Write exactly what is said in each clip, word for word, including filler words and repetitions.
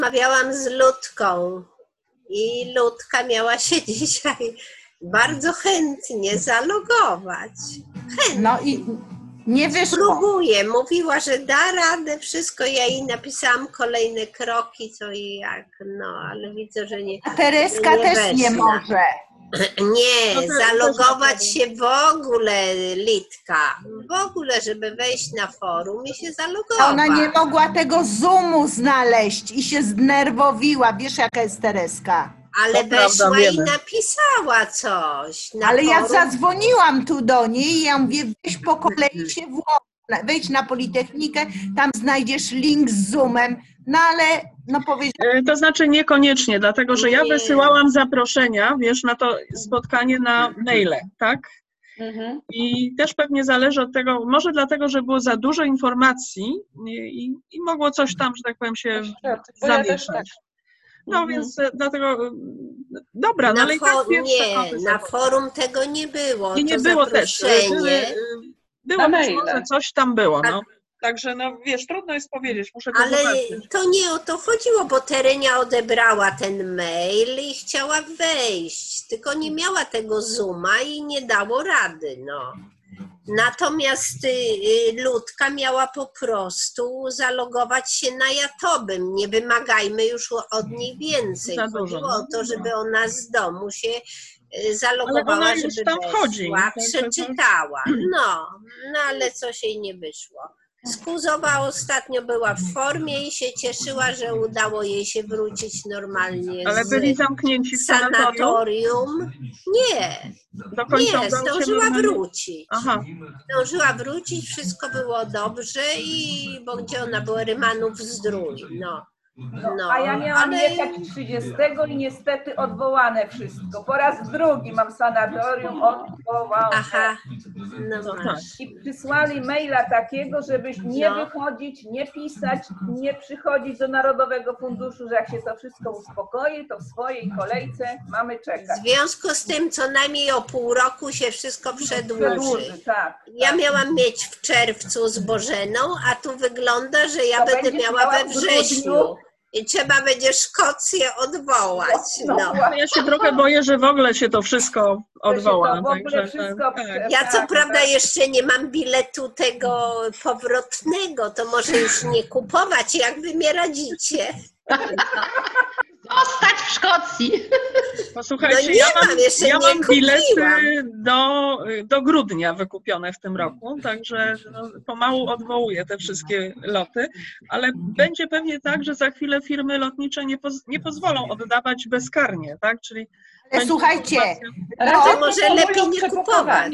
Rozmawiałam z Ludką i Ludka miała się dzisiaj bardzo chętnie zalogować. Chętnie. No i nie wyszło. Spróbuję. Mówiła, że da radę wszystko. Ja jej napisałam kolejne kroki, co i jak. No, ale widzę, że nie. A Tereska nie też weszła. nie może. Nie, No to- zalogować się w ogóle, Litka. W ogóle, żeby wejść na forum i się zalogować. Ona nie mogła tego Zoomu znaleźć i się zdenerwowiła. Wiesz, jaka jest Tereska? Ale To prawda, weszła i wiemy. napisała coś. Na Ale ja forum. zadzwoniłam tu do niej i ja mówię, weź po kolei się włącz, wejdź na Politechnikę, tam znajdziesz link z Zoomem, no ale no powiedziałam, E, To znaczy niekoniecznie, dlatego że ja Nie. wysyłałam zaproszenia, wiesz, na to spotkanie na maile, tak? Mhm. I też pewnie zależy od tego, może dlatego, że było za dużo informacji i, i, i mogło coś tam, że tak powiem, się Bo ja też tak. zamieszać. No Mhm. więc e, dlatego, e, dobra, no Na ale i tak fo- pierwsze nie, kroki na są. forum tego nie było. Nie, nie to było też. e, zaproszenie. Były, e, Było Na być maile. może coś tam było, no. Także no wiesz, trudno jest powiedzieć, muszę to Ale zobaczyć. to nie o to chodziło, bo Terenia odebrała ten mail i chciała wejść, tylko nie miała tego Zooma i nie dało rady, no. Natomiast y, y, Ludka miała po prostu zalogować się na Jatobym. Nie wymagajmy już od niej więcej. Za dużo, Chodziło no. o to, żeby ona z domu się y, zalogowała, ona już żeby tam weszła, chodzi, także to- przeczytała. No, no ale coś jej nie wyszło. Skuzowa ostatnio była w formie i się cieszyła, że udało jej się wrócić normalnie Ale z byli zamknięci w sanatorium? sanatorium. Nie, Do końca nie, udało się zdążyła normalnie? wrócić. Aha, Zdążyła wrócić, wszystko było dobrze i bo gdzie ona była, Rymanów Zdrój, no. No, A ja miałam ale- jechać trzydziestego i niestety odwołane wszystko. Po raz drugi mam sanatorium odwołane. Aha, no no tak. masz. I przysłali maila takiego, żebyś nie No. wychodzić, nie pisać, nie przychodzić do Narodowego Funduszu, że jak się to wszystko uspokoi, to w swojej kolejce mamy czekać. W związku z tym co najmniej o pół roku się wszystko przedłuży. Przedłuży, tak. Ja tak. miałam mieć w czerwcu z Bożeną, a tu wygląda, że ja To będę będziesz miała miała we w wrześniu. grudniu. I trzeba będzie Szkocję odwołać. No, No. właśnie. Ja się trochę boję, że w ogóle się to wszystko To się odwoła. to w ogóle Także, wszystko tak. Ja co tak, prawda tak. jeszcze nie mam biletu tego powrotnego, to może już nie kupować, jak wy mnie radzicie. Zostać w Szkocji. Posłuchajcie, No nie ja mam, mam, jeszcze ja nie mam bilety kupiłam. do, do grudnia wykupione w tym roku, także no, pomału odwołuję te wszystkie loty, ale będzie pewnie tak, że za chwilę firmy lotnicze nie, poz, nie pozwolą oddawać bezkarnie, tak? Czyli ale będzie słuchajcie, To lot, może lepiej nie kupować.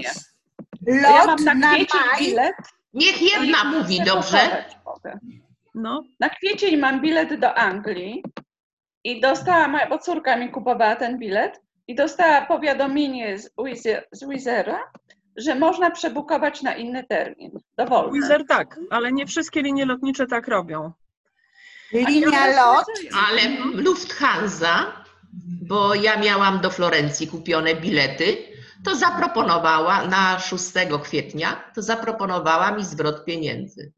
Ja lot mam na na kwiecień maj, bilet. Niech jedna i mówi, chcę dobrze? kupować potem. no, Na kwiecień mam bilet do Anglii i dostała, moja, bo córka mi kupowała ten bilet i dostała powiadomienie z Wizz- z Wizzera, że można przebukować na inny termin. Dowolny. Wizer tak, ale nie wszystkie linie lotnicze tak robią. linia lot, Ale Lufthansa, bo ja miałam do Florencji kupione bilety, to zaproponowała na szóstego kwietnia, to zaproponowała mi zwrot pieniędzy.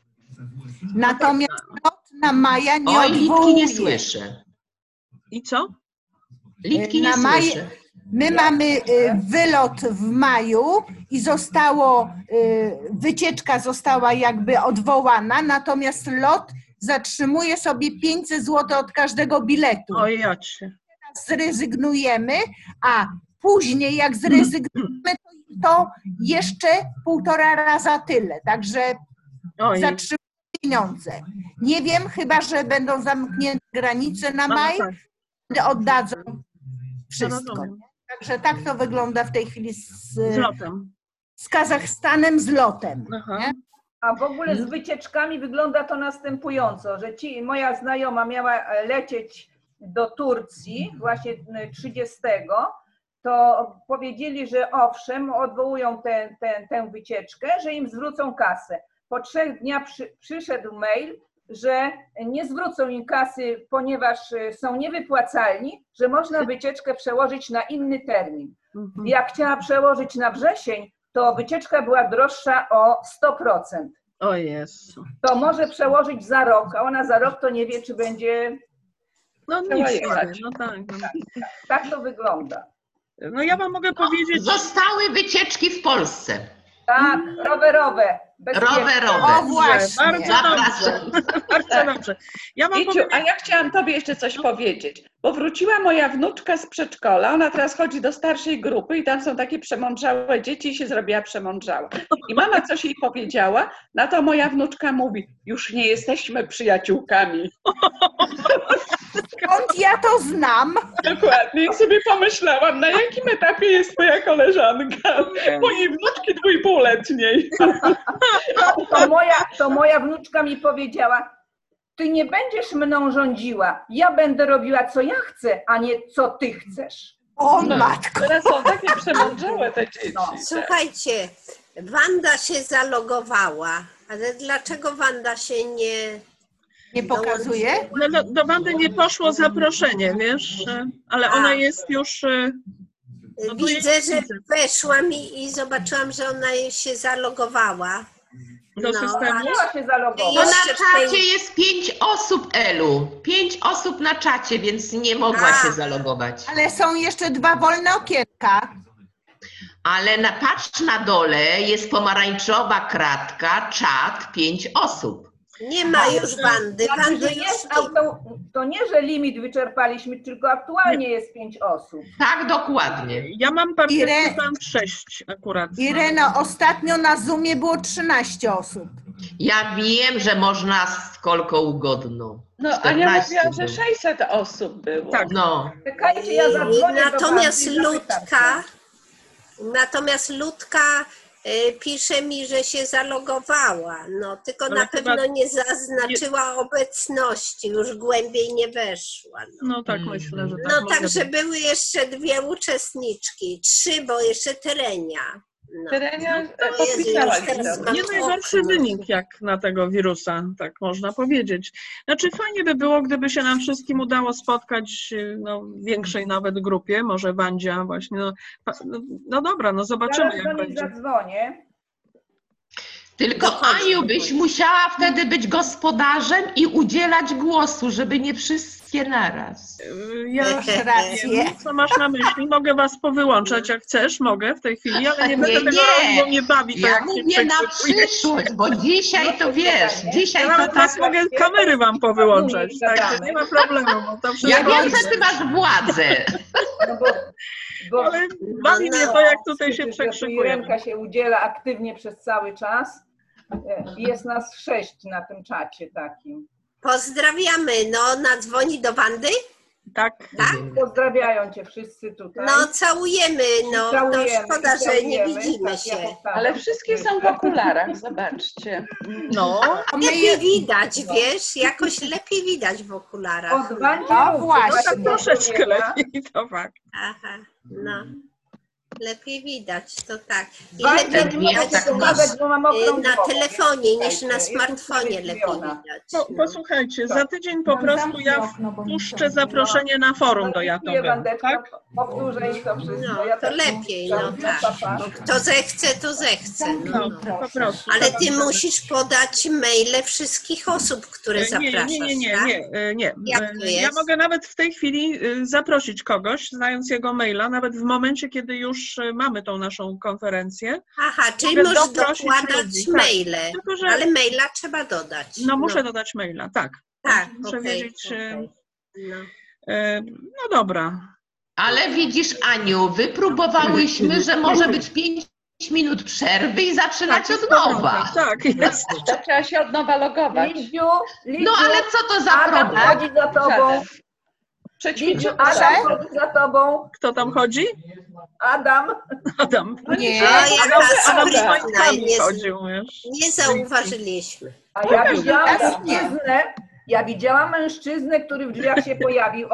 natomiast lot na maja nie Oj, Litki nie odwołuje. słyszę. I co? Litki Na nie maj- słyszę. My mamy y, wylot w maju i zostało, y, wycieczka została jakby odwołana, natomiast lot zatrzymuje sobie pięćset złotych od każdego biletu. Oj, jacie. Zrezygnujemy, a później jak zrezygnujemy, to, to jeszcze półtora raza tyle, także Oj, zatrzymuje pieniądze. Nie wiem, chyba że będą zamknięte granice na no, maj, tak, wtedy oddadzą wszystko. rozumiem. Także tak to wygląda w tej chwili z, Z lotem. z Kazachstanem, z lotem. Aha. Nie? A w ogóle z wycieczkami wygląda to następująco, że ci, moja znajoma miała lecieć do Turcji właśnie trzydziestego, to powiedzieli, że owszem, odwołują tę tę tę wycieczkę, że im zwrócą kasę. Po trzech dniach przy, przyszedł mail, że nie zwrócą im kasy, ponieważ są niewypłacalni, że można wycieczkę przełożyć na inny termin. Mhm. Jak chciała przełożyć na wrzesień, to wycieczka była droższa o sto procent. O Jezu. To może przełożyć za rok, a ona za rok to nie wie, czy będzie No Chciała nic nie jechać. wie, no tak. No. Tak to wygląda. no ja wam mogę powiedzieć, Zostały wycieczki w Polsce. Tak, rowerowe. bezpiecznie. Rowerowe. O właśnie. bardzo dobrze, Zapraszam. bardzo dobrze. Ja wam Iciu, powiem, a ja chciałam Tobie jeszcze coś powiedzieć, bo wróciła moja wnuczka z przedszkola, ona teraz chodzi do starszej grupy i tam są takie przemądrzałe dzieci i się zrobiła przemądrzała. I mama coś jej powiedziała, na to moja wnuczka mówi, już nie jesteśmy przyjaciółkami. Skąd ja to znam? Dokładnie. I sobie pomyślałam, na jakim etapie jest Twoja koleżanka, mojej wnuczki dwójpółletniej. To moja, to moja wnuczka mi powiedziała, ty nie będziesz mną rządziła, ja będę robiła co ja chcę, a nie co ty chcesz. O matko. Teraz są takie przemądrzałe te dzieci. No. Słuchajcie, Wanda się zalogowała, ale dlaczego Wanda się nie... Nie pokazuje? no, do, do Wandy nie poszło zaproszenie, wiesz, e, ale ona A. jest już... e, No to Widzę, jest- że weszłam i, i zobaczyłam, że ona się zalogowała. do No, systemu. Chciała się Bo zalogować. na Jeszcze w tej- czacie jest pięć osób, Elu. Pięć osób na czacie, więc nie mogła A. się zalogować. Ale są jeszcze dwa wolne okienka. Ale na, patrz na dole, jest pomarańczowa kratka, czat, pięć osób. Nie ma już Wandy. Znaczy, Wandy że już jest nie auto, to nie, że limit wyczerpaliśmy, tylko aktualnie jest pięć osób. Tak, dokładnie. Ja mam Ire- partycypant sześć akurat. Ireno, ostatnio na Zoomie było trzynaście osób. Ja wiem, że można skолько ugodno. No, Ania czternaście mówiła, że było. sześćset osób było. Tak. No, Czekajcie, ja zadzwonię do Natomiast Wandy i zapytam Ludka, się. natomiast Ludka y, pisze mi, że się zalogowała. No, tylko Ale na chyba pewno nie zaznaczyła obecności, już głębiej nie weszła. No, No tak Mm. myślę, że tak no może także być. były jeszcze dwie uczestniczki, trzy, bo jeszcze Terenia. No. Terenia Jezu, podpisała już teraz listę. mam Nie najgorszy okno. wynik jak na tego wirusa, tak można powiedzieć. Znaczy fajnie by było, gdyby się nam wszystkim udało spotkać no, w większej nawet grupie, może Wandzia właśnie. No, pa- no, no dobra, no zobaczymy Zaraz jak do niej będzie. zadzwonię. tylko Dochodzi. Aniu byś musiała wtedy być gospodarzem i udzielać głosu, żeby nie wszystkie naraz. Y, Ja Masz rację. wiem, co masz na myśli. Mogę was powyłączać jak chcesz, mogę w tej chwili, ale nie Nie, będę tego nie. robić, bo mnie bawi to Ja jak się mówię na przekrzykuje. przyszłość, bo dzisiaj to wiesz, dzisiaj Ja to nawet tak. was mogę kamery wam powyłączać, tak, nie ma problemu, bo to wszystko Ja wiem, idzie. że ty masz władzę. No bo, bo Ale bawi mnie to, jak tutaj się Słyszę, że przekrzykuje. Irenka się udziela aktywnie przez cały czas. Jest nas sześć na tym czacie takim. Pozdrawiamy. No, nadzwoni do Wandy? Tak. Tak? Pozdrawiają cię wszyscy tutaj. No, całujemy. No, to Całujemy, szkoda, że nie całujemy. widzimy Tak, ja się. powtarzam. Ale wszystkie są w okularach, zobaczcie. No, A my Lepiej je... widać, wiesz, jakoś lepiej widać w okularach. Od Wandzie No mów, właśnie. zobaczcie, tak troszeczkę co lepiej, to fakt. Aha, no. Lepiej widać, to tak. I Wandzie lepiej nie nie widać mogę tak pokazać, masz. bo mam y, okrągłą na głowę. telefonie niż na Jest smartfonie lepiej usprawiedliwiona. widać. Po, No. posłuchajcie, za tydzień po prostu ja wpuszczę zaproszenie na forum do Dziękuję, Jatowy, Wandeczko. tak? Powtórzę i to wszystko. No, Ja to też lepiej, no mówię, tak. pa, pa. Bo kto zechce, to zechce. No, No, no. po prostu. Ale ty musisz podać maile wszystkich osób, które Nie, zapraszasz, nie, nie, nie, tak? nie, e, nie. Jak E, to Ja jest? mogę nawet w tej chwili e, zaprosić kogoś, znając jego maila, nawet w momencie, kiedy już e, mamy tą naszą konferencję. Aha, czyli Mogę możesz doprosić dokładać ludzi, tak. maile, Tylko, że ale maila trzeba dodać. no muszę dodać maila, tak. Tak, Muszę okej, wiedzieć, e, okej. No. e, no dobra. Ale widzisz, Aniu, wypróbowałyśmy, że może być pięć minut przerwy i zaczynać od nowa. Tak, jest. To trzeba się od nowa logować. Lidziu, Lidziu, No ale co to za Adam problem? chodzi za tobą. Żaden. Przećwiczył Lidziu, Adam chodzi za tobą. Kto tam chodzi? Adam. Adam. Nie. O, jaka Adam z sprytna, majtkami nie, chodził, wiesz. nie zauważyliśmy. A ja widziałam Teraz nie. mężczyznę, ja widziałam mężczyznę, który w drzwiach się pojawił.